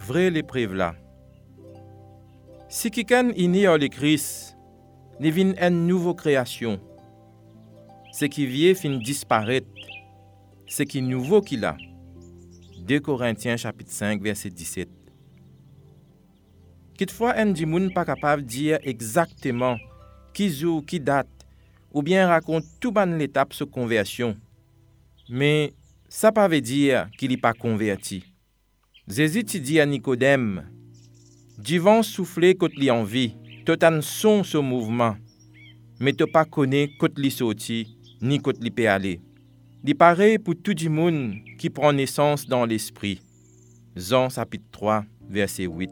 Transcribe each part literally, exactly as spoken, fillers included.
vrai l'épreuve là. Si quelqu'un ignore le Christ, il vient une nouvelle création. Ce qui vient fin disparaître. Ce qui est nouveau qu'il a. deux Corinthiens chapitre cinq verset dix-sept. Quelquefois, un di moun pas capable de dire exactement qui jour, qui date, ou bien raconte tout ban l'étape de conversion. Mais ça ne veut pas dire qu'il n'est pas converti. Jésus dit à Nicodème, du vent souffler quand il en vie, tout un son ce mouvement, mais tu pas connais quand il sorti, ni quand il peut aller. Il pareil pour tout le monde qui prend naissance dans l'esprit. Jean chapitre trois, verset huit.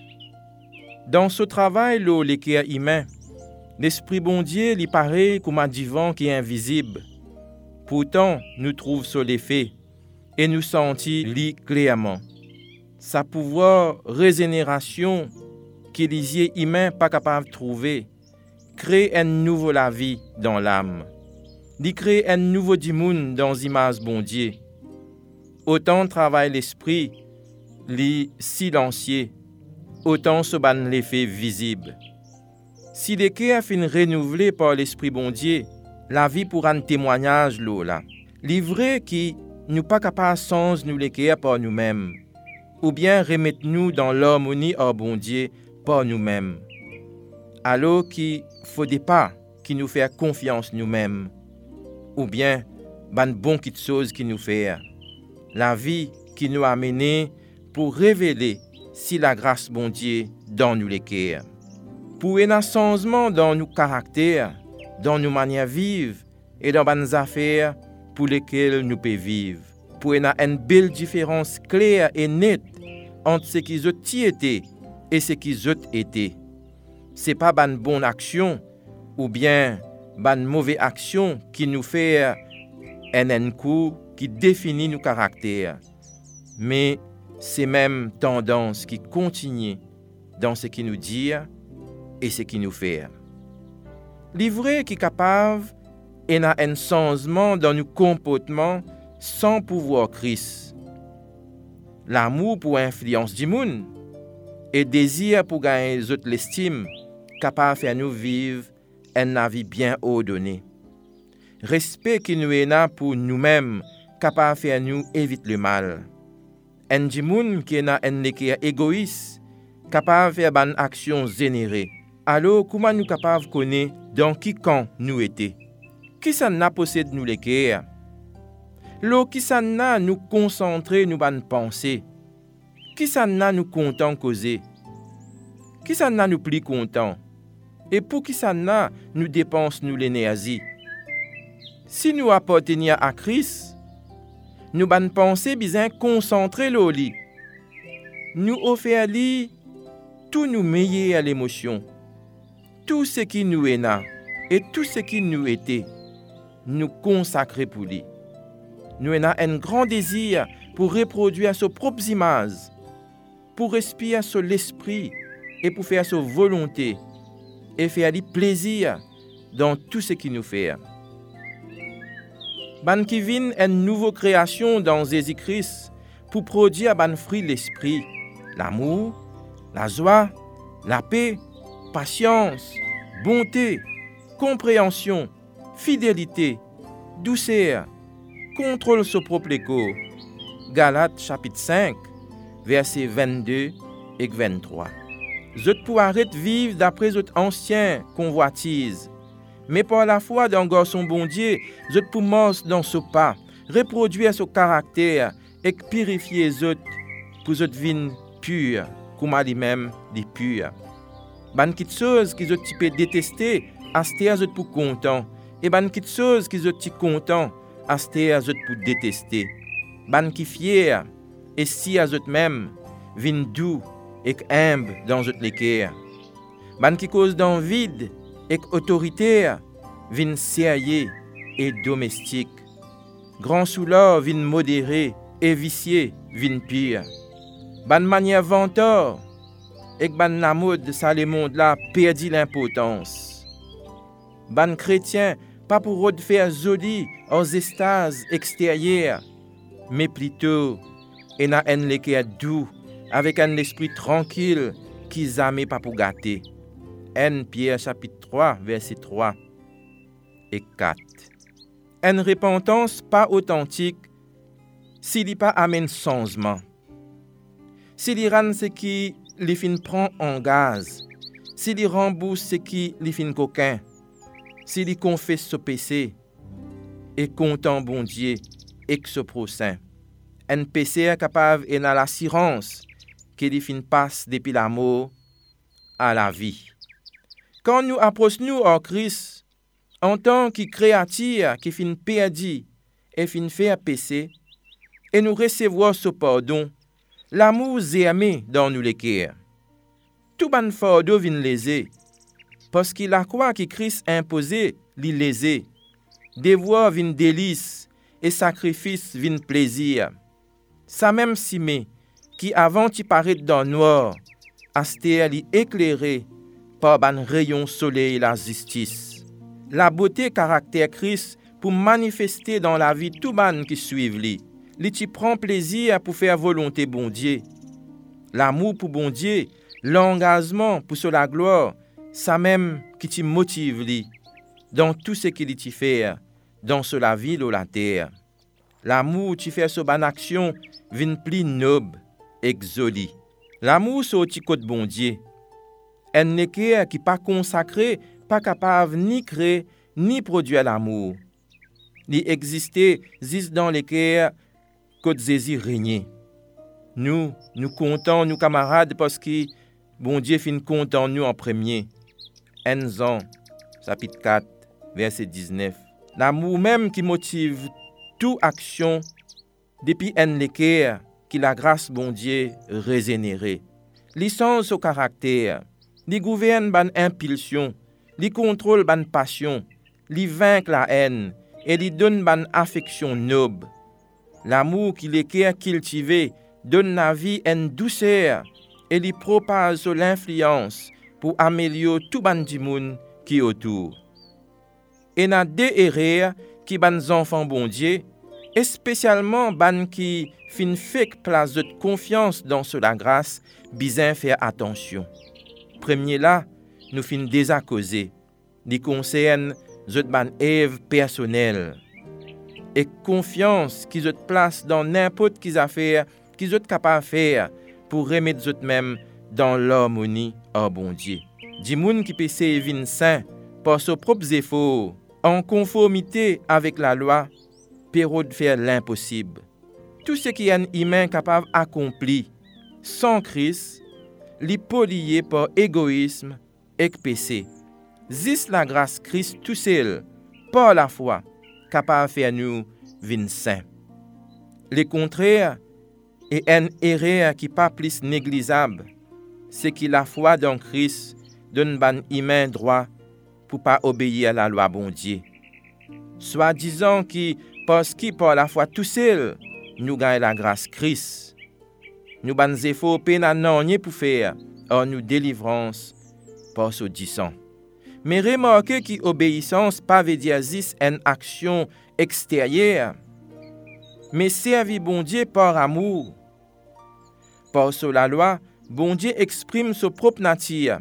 Dans ce travail, l'équerre humain, l'esprit bon Dieu, il paraît comme un divan qui est invisible. Pourtant, nous trouvons sur l'effet et nous sentons lui clairement. Sa pouvoir régénération que les yeux humains pas capables de trouver, crée un nouveau la vie dans l'âme. Il crée un nouveau monde dans l'image bon Dieu. Autant travaille l'esprit, li silencieux, autant se ban l'effet visible. Si les cœurs fin renouvelé par l'esprit bon Dieu, la vie pour un témoignage là. Livré qui nous pas capable sans nous les cœurs par nous-mêmes, ou bien remettre nous dans l'harmonie au bon Dieu par nous-mêmes. Alors qu'il faudrait pas qui nous faire confiance nous-mêmes, ou bien ban bon quelque chose qui nous fait. La vie qui nous a menés pour révéler si la grâce bon Dieu dans nous les cœurs. Pour un changement dans nos caractères, dans nos manières de vivre et dans nos affaires pour lesquelles nous pouvons vivre. Pour une belle différence claire et nette entre ce qu'ils ont été et ce qu'ils ont été. Ce n'est pas une bonne action ou bien une mauvaise action qui nous fait un coup qui définit nos caractères. Mais c'est même tendance qui continue dans ce qui nous dit et ce qui nous fait. L'ivraie qui est capable et a un changement dans nos comportements sans pouvoir Christ. L'amour pour influence du monde et désir pour gagner les autres l'estime capable de faire nous vivre une vie bien ordonnée. Respect qui nous est là pour nous-mêmes capable de faire nous éviter le mal. Un du monde qui est un équerre égoïste capable de faire une action générée. Alors, comment nous capables de connaître dans qui camp nous étions? Qui ça n'a possède nous l'équerre? L'eau qui ça n'a nous concentrer nous bonnes pensées? Qui ça n'a nous content causer? Qui ça n'a nous plus content? Et pour qui ça n'a nous dépense nous l'énergie? Si nous appartenions à Christ, nous bonnes pensées bien concentrer l'eau lit. Nous offrir lui tout nous meilleur à l'émotion. Tout ce qui nous est là et tout ce qui nous était, nous consacrer pour lui. Nous avons un grand désir pour reproduire ses propres images, pour respirer sur l'esprit et pour faire sa volonté et faire du plaisir dans tout ce qui nous fait. Ban qui vient une nouvelle création dans Jésus-Christ pour produire ban fruit l'esprit, l'amour, la joie, la paix, patience, bonté, compréhension, fidélité, douceur, contrôle sur propre corps. Galates chapitre cinq, versets vingt-deux et vingt-trois. Je pour arrêter vivre d'après votre ancien convoitise, mais par la foi d'un garçon bon Dieu, je pour marcher dans ce pas, reproduire ce caractère et purifier les autres pour cette vie pure, comme lui-même dit pure. Ban kit chose qu'ils ont typé détesté, asté azot pour content, et ban kit chose qu'ils ont typé content, asté azot pour détester. Ban qui fier, et si azot même, vin doux et humble dans zot l'équerre. Ban qui cause dans vide et autoritaire, vin sérieux et domestique. Grand souleur vin modéré et vicié vin pire. Ban manière venteur, et ban la mode ça le monde là perdit l'importance. Ban chrétien pas pour faire joli aux extases extérieures, mais plutôt en a un l'équerre doux avec un esprit tranquille qui jamais pas pour gâter. un Pierre chapitre trois, verset trois et quatre. Une repentance pas authentique s'il n'y pas amène changement. S'il y rend ce qui les fin prend en gaz, s'il y rembourse ce qui les fin coquin, s'il y confesse ce péché et content bon Dieu et que ce prochain. Un péché capable et dans l'assurance qu'il les fin passe depuis la mort à la vie. Quand nous approchons en Christ, en tant que créature qui fin perdu et fin faire péché, et nous recevons ce pardon, l'amour aimé dans nous les cœurs. Tout ban fardeau vient léser, parce que la croix que Christ a imposée, li léser. Devoir vient délice et sacrifice vient plaisir. Ça même Simé, qui avant tu paraît dans le noir, astère li éclairé par ban rayon soleil la justice. La beauté caractère Christ pour manifester dans la vie tout ban qui suivent li. Li tu prend plaisir pour faire volonté bon Dieu. L'amour pour bon Dieu, l'engagement pour sur la gloire, ça même qui te motive li dans tout ce qu'il t'y fait, dans sur la ville ou la terre. L'amour tu fais sur ban action vin plus noble, exoli. L'amour sur ti côté bon Dieu. Un équerre qui pas consacré, pas capable ni créer ni produire l'amour. Li exister juste dans l'équerre côté Jésus régner. Nous, nous comptons nous camarades parce que bon Dieu fin content nous en premier. un Jean, chapitre quatre, verset dix-neuf. L'amour même qui motive toute action depuis un l'équerre qui la grâce bon Dieu régénéré. Licence au caractère, li gouverne ban impulsion, li contrôle ban passion, li vaincre la haine et li donne ban affection noble. L'amour qui l'équerre cultivé donne la vie une douceur et li propage sur l'influence pour améliorer tout ban du monde qui est autour. Et n'a deux erreurs qui ban enfants bon Dieu, et spécialement ban qui fin fait place de confiance dans la grâce, bizin faire attention. Premier là, nous fin déjà causé, li concerne zot ban Ève personnelle et confiance qui zot place dans n'importe qui affaire qui zot capable faire pour remettre zot même dans l'harmonie au bon Dieu. Di moun qui peut servir saint par ses propres efforts en conformité avec la loi, pérode faire l'impossible. Tout ce qui est un humain capable d'accomplir sans Christ, li polié par égoïsme et péché. Juste la grâce Christ tout seul, par la foi, capable de faire nous vin saints. Le contraire est une erreur qui pas plus négligeable, c'est que la foi dans Christ donne ban humain droit pour pas obéir à la loi bon Dieu. Soit disant que parce que par la foi tout seul, nous gagnons la grâce Christ. Nous ban efforts peine non pour faire en nous délivrance par ce disant. Mais remarquez que obéissance pas veut dire juste une action extérieure, mais servir bon Dieu par amour. Par sur la loi, bon Dieu exprime sa propre nature.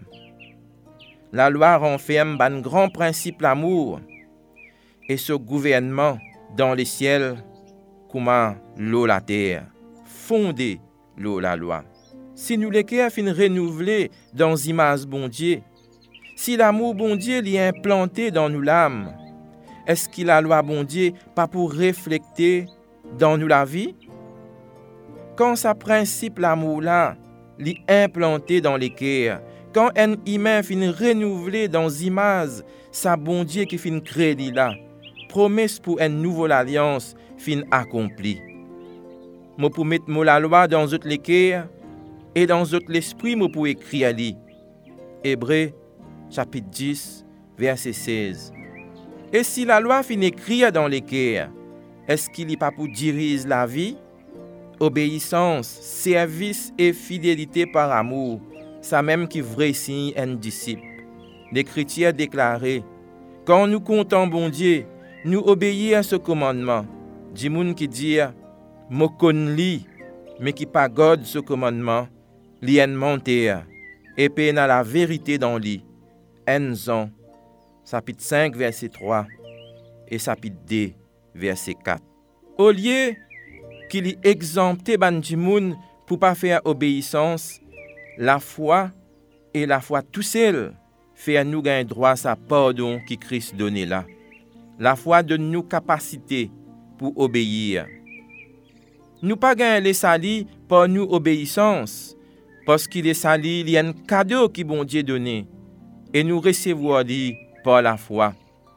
La loi renferme un grand principe l'amour et ce gouvernement dans les ciels comme l'eau la terre, fondé l'eau la loi. Si nous les cœurs fin renouvelés dans l'image bon Dieu, si l'amour bon Dieu l'y est implanté dans nous l'âme, est-ce que la loi bon Dieu pas pour refléter dans nous la vie? Quand sa principe l'amour là l'y implanté dans les cœurs, quand un humain fin renouvelé dans l'image sa bon Dieu qui fin créé là, promesse pour une nouvelle alliance fin accomplie. Moi pour mettre la loi dans votre cœur et dans votre l'esprit moi pour écrire li. Hébreux chapitre dix verset seize. Et si la loi fin écrire dans les cœurs, est-ce qu'il n'est pas pour diriger la vie? Obéissance, service et fidélité par amour, ça même qui vrai signe un disciple. L'Écriture déclaré, quand nous comptons bon Dieu, nous obéissons à ce commandement. Di moun qui dit, mo kon li, mais qui pas garde ce commandement, li en mentir, et pe na la vérité dans li. En Jean, chapitre cinq, verset trois, et chapitre deux, verset quatre. Au lieu qu'il y exempte ban di moun pour pas faire obéissance, la foi et la foi tout seul fait à nous gagner droit à sa pardon qui Christ donné là. La foi donne nous capacité pour obéir. Nous pas gagner les salis par nous obéissance, parce qu'il est sali, il y a un cadeau qui bon Dieu donné, et nous recevons lui par la foi.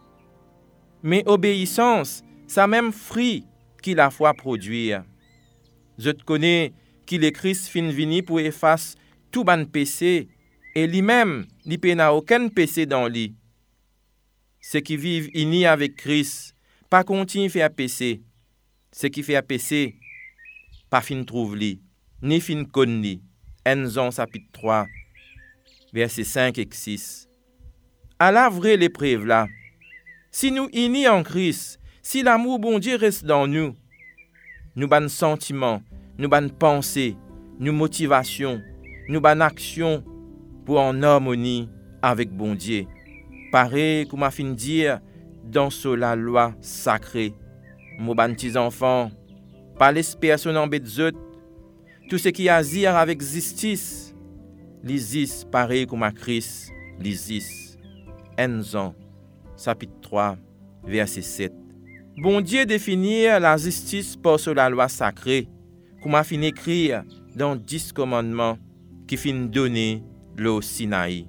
Mais obéissance, ça même fruit qui la foi produit. Je te connais qu'il est Christ fin vini pour effacer tout ban péché, et lui-même, il n'a aucun péché dans lui. Ceux qui vivent unis avec Christ, pas continuer à faire péché. Ceux qui fait péché, pas fin trouve lui, ni fin connaît lui. En Jean chapitre trois, versets cinq et six. À la vraie l'épreuve là, si nous unis en Christ, si l'amour bon Dieu reste dans nous, nous ban sentiments, nous ban pensées, nous motivations, nous ban actions pour en harmonie avec bon Dieu. Pareil comme m'a fin dire dans la loi sacrée. Mon ban petits enfants, pas l'espère son embête zot, tout ce qui azir avec justice, l'isis pareil comme à Christ, l'isis. En Jean, chapitre trois, verset sept. Bon Dieu définit la justice par sur la loi sacrée, comme a fin écrire dans dix commandements qui fin donner le Sinaï.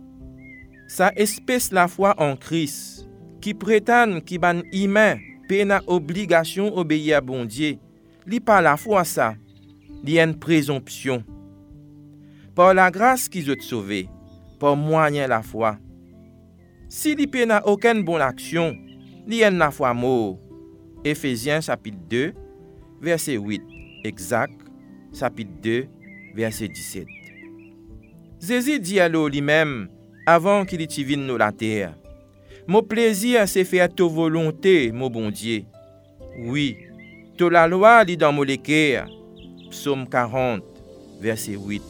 Sa espèce la foi en Christ, qui prétend qui ban humain, pena obligation obéir à bon Dieu, li pas la foi ça, li une présomption. Par la grâce qui ont sauvé, par moyen la foi. Si li pena aucune bonne action, li en la foi mort. Éphésiens chapitre deux, verset huit, exact, chapitre deux, verset dix-sept. Jésus dit à lui-même, avant qu'il y vienne nous la terre, mon plaisir c'est faire ta volonté, mon bon Dieu. Oui, to la loi lit dans mon cœur. Psaume quarante, verset huit.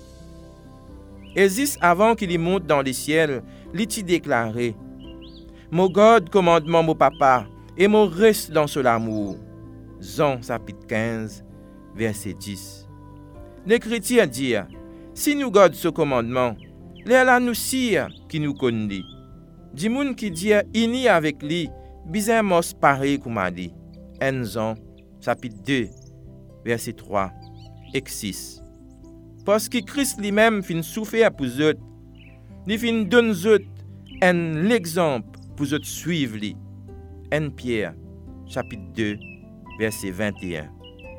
Jésus, avant qu'il y monte dans les ciels, il t'y déclaré, mon God commandement mon papa, et mon reste dans ce l'amour. Jean chapitre quinze, verset dix. Les chrétiens disent, si nous gardons ce commandement, les là nous sire qui nous connaît. Di moun qui dit ini avec lui, bizarre mos pareil comme a dit. En Jean chapitre deux, verset trois et six. Parce que Christ lui-même fin souffrir pour eux, il fin donne eux un exemple pour eux suivre lui. En Pierre chapitre deux, verset vingt et un.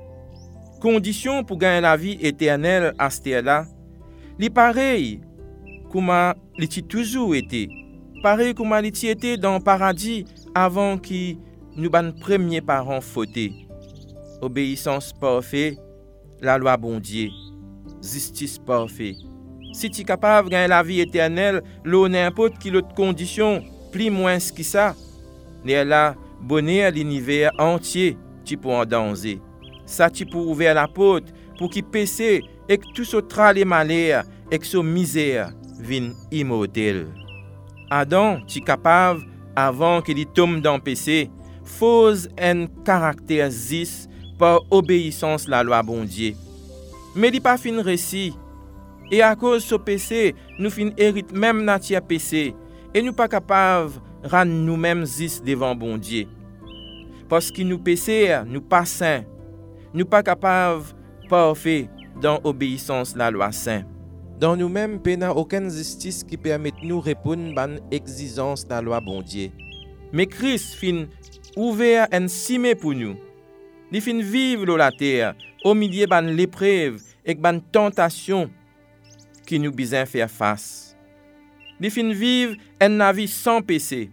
Condition pour gagner la vie éternelle à ce terre-là, li pareil comme il a toujours été. Pareil comme il a été dans le paradis avant que nous ban premiers parents fautés. Obéissance parfaite, la loi bon Dieu, justice parfaite. Si tu es capable de gagner la vie éternelle, l'eau n'importe quelle autre condition, plus moins que ça, n'est là bonheur l'univers entier, tu peux en danger. Ça tu peux ouvrir la porte pour qu'il péché et que tout ce trale malheur et que ce misère vienne immortel. Adam, tu es capable, avant qu'il tombe dans le péché, fause un caractère zis par obéissance à la loi bon Dieu. Mais il pas fin récit. Et à cause de ce péché, nous fin hérite même nature péché. Et nous pas capable de rendre nous-mêmes zis devant bon Dieu. Parce que nous péchés, nous pas saints. Nous pas capables parfait dans obéissance à la loi sainte. Dans nous-mêmes, il n'y a aucune justice qui permet de nous répondre à l'exigence de la loi bon Dieu. Mais Christ fin ouvert un cimé pour nous. Il fin vivre la terre au milieu de l'épreuve et de tentation qui nous besoin faire face. Il fin vivre un vie sans péché.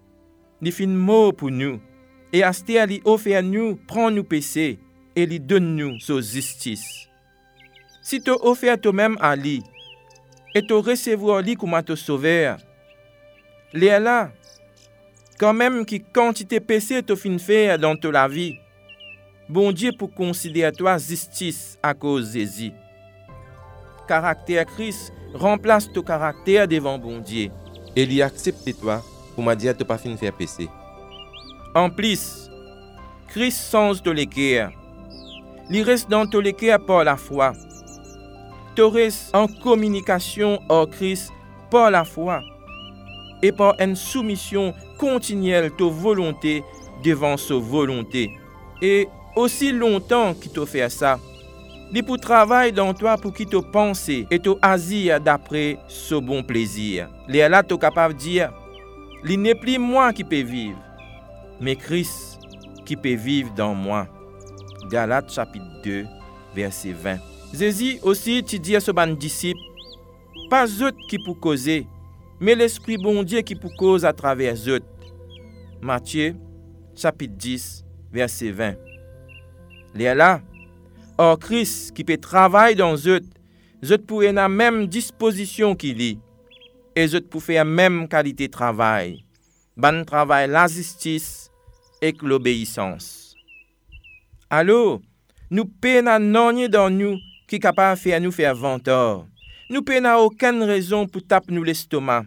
Il fin mort pour nous. Et à ce terre, il offre nous, prend nous péché et il donne nous sa justice. Si tu offres toi-même à lui et tu recevoir lui comme ton sauveur, les là, quand même qui quantité péché tu fin faire dans ta vie, bon Dieu pour considérer toi justice à cause de Jésus. caractère Christ remplace ton caractère devant bon Dieu. Et il accepte toi pour me dire que tu pas fin faire péché. En plus, Christ change ton cœur. Il reste dans ton cœur par la foi. Tu restes en communication au Christ par la foi et par une soumission continuelle de volonté devant sa volonté. Et aussi longtemps qu'il te fait ça, il pour travailler dans toi pour qu'il te pense et te agir d'après ce bon plaisir. Les là, tu es capable de dire, il n'est plus moi qui peux vivre, mais Christ qui peut vivre dans moi. Galates chapitre deux, verset vingt. Jésus aussi, tu dis à ce ban disciple, pas eux qui pour causer, mais l'Esprit bon Dieu qui pour cause à travers eux. Matthieu chapitre dix, verset vingt. Les là, or Christ qui peut travailler dans eux, eux pour avoir la même disposition qu'il est, et eux pour faire la même qualité de travail. Ban travail la justice et l'obéissance. Alors, nous peinons non dans nous qui est capable de faire nous faire venteur. Nous peinons aucune raison pour taper nous l'estomac.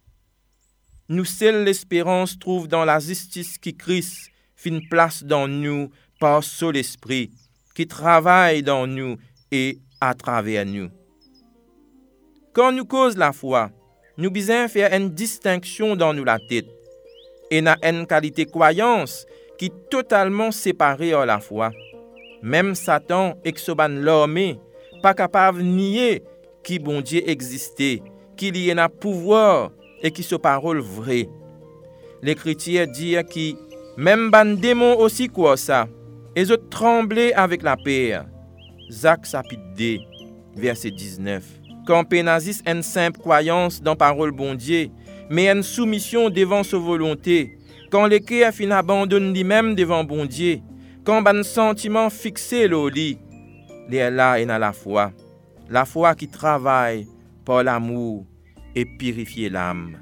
Nous seule l'espérance trouve dans la justice qui Christ fait une place dans nous par son esprit, qui travaille dans nous et à travers nous. Quand nous cause la foi, nous besoin faire une distinction dans nous la tête et na une qualité croyance qui est totalement séparée de la foi. Même Satan et Xoban l'homme pas capable de nier qui bon Dieu existait, qu'il y a un pouvoir et qui se parole vrai. L'Écriture dit que même ban démon aussi quoi ça, et je tremblais avec la peur. Jacques chapitre deux, verset dix-neuf. Quand pénazis une simple croyance dans parole bon Dieu, mais une soumission devant sa volonté, quand le cœur fin abandonne lui-même devant bon Dieu, quand ban sentiment fixé le lit, les là et dans la foi, la foi qui travaille par l'amour et purifier l'âme.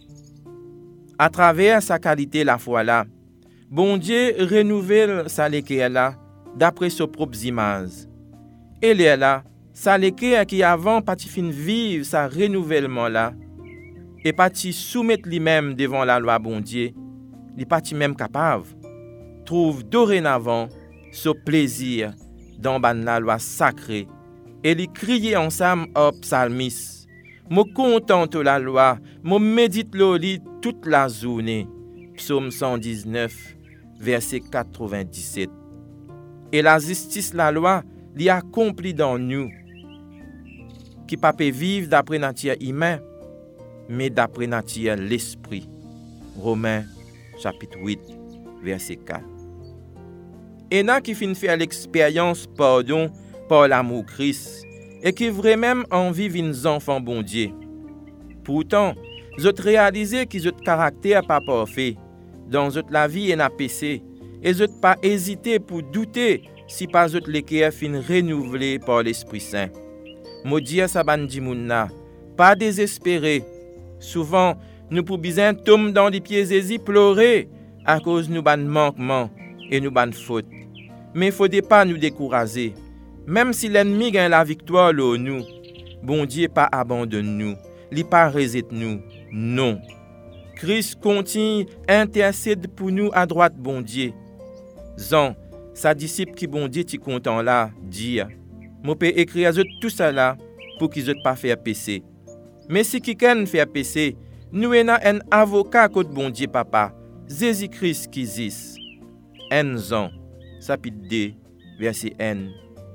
À travers sa qualité la foi là, bon Dieu renouvelle sa l'équerre là d'après ses propres images. Et les là, sa l'équerre qui avant parti fin vivre sa renouvellement là et parti soumettre lui-même devant la loi bon Dieu, il parti même capable trouve dorénavant ce plaisir dans la loi sacrée et il crie ensemble au psalmiste. Me contente la loi, me médite le lit toute la journée. Psaume cent dix-neuf, verset quatre-vingt-dix-sept. Et la justice, la loi, l'y accomplit dans nous, qui pas peut vivre d'après nature humaine, mais d'après nature l'esprit. Romains, chapitre huit, verset quatre. Et n'a qui fin faire l'expérience pardon par l'amour Christ et qui vraiment envie vins enfants bon Dieu. Pourtant, vous réalisez que votre caractère pas parfait, dans votre la vie est n'a péché et vous pas hésité pour douter si pas votre l'équerre fin renouvelé par l'Esprit Saint. Maudit sa bandi mounna, pas désespéré. Souvent, nous pour besoin tomber dans les pieds Jésus pleurer à cause nous ban manquement et nous ban faute. Mais il ne faut pas nous décourager. Même si l'ennemi gagne la victoire là nous, bon Dieu pas abandonne nous, il pas résiste nous. Non. Christ continue intercède pour nous à droite bon Dieu. Jean, sa disciple qui bon Dieu ti content là, dit, moi peux écrire tout ça là pour qu'ils ne pas faire péché. Mais si quelqu'un fait péché, nous avons un avocat contre bon Dieu papa, Jésus-Christ qui existe. un Jean, chapitre deux, verset un.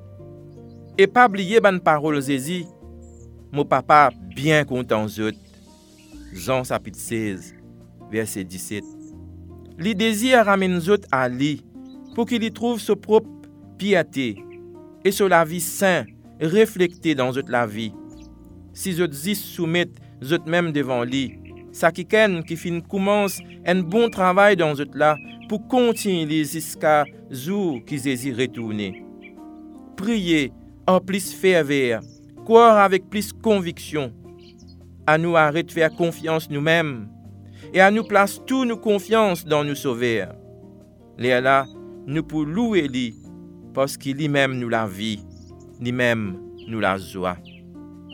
Et pas oublier ban parole Jésus, mon papa bien content zot. Jean chapitre seize, verset dix-sept. Li désire ramène zot à lui pour qu'il y trouve sa propre piété et sur la vie sainte reflétée dans zot la vie. Si zot zis soumettent zot même devant lui, ça qui ken qui fin commence un bon travail dans zot là pour continuer jusqu'à jour qui Jésus retourne. Priez en plus ferveur, croire avec plus conviction. À nous arrêter de faire confiance nous-mêmes et à nous placer toute nos confiance dans nos sauveurs. Les là, nous pour louer lui parce qu'il lui-même nous la vie, lui-même nous la joie.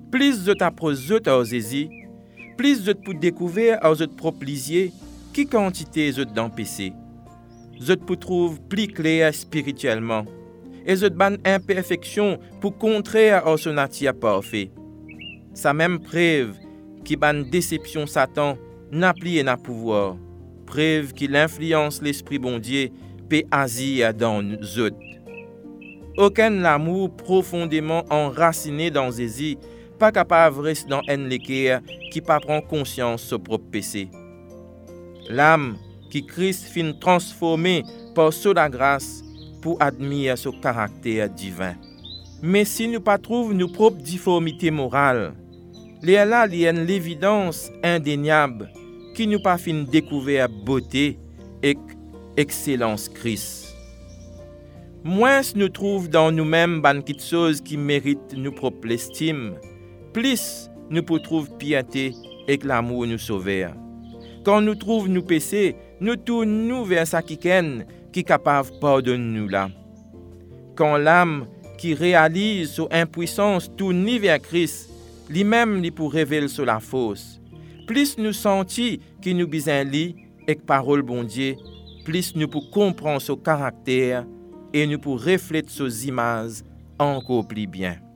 plus zot approche zot aux Zézi, plus zot pour découvrir aux zot propre lisier qui quantité zot dans P C. Zot pour trouve plus clair spirituellement et zot ban imperfection pour contrer à son nature parfait. Sa même preuve qui ban déception Satan n'a plié n'a pouvoir. Preuve qu'il influence l'esprit bon Dieu peut agir dans nous autres. Aucun amour profondément enraciné dans Zézi, pas capable de rester dans un l'équerre qui pas prend conscience de son propre péché. L'âme qui Christ fin transformée par son la grâce pour admirer son caractère divin. Mais si nous pas trouvons nos propres difformités morales, il y a là une l'évidence indéniable qui nous pas fin découvrir beauté et excellence Christ. Moins nous trouvons dans nous-mêmes ban quelque chose qui mérite nous propre estime, plus nous pour trouver piété et que l'amour nous sauver. Quand nous trouvons nous péchés, nous tournons vers ça qui ken qui capable pardonner nous là. Quand l'âme qui réalise son impuissance tourne vers Christ, lui-même lui pour révéler sur la fausse. Plus nous sentis qu'il nous besoin lit et que parole bon Dieu, plus nous pour comprendre son caractère et nous pour refléter ses images encore plus bien.